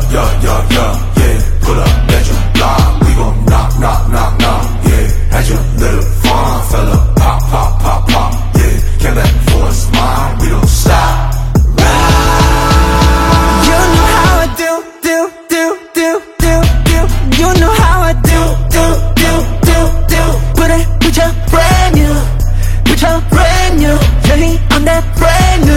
yeah. Pull up at your block, we gon' knock, knock, knock, knock, yeah. Had your little fun, fella, pop, pop, pop, pop, yeah. Came back for a smile, we don't stop. You know how I do. You know how I do. Put your brand new, yeah, I'm that brand new.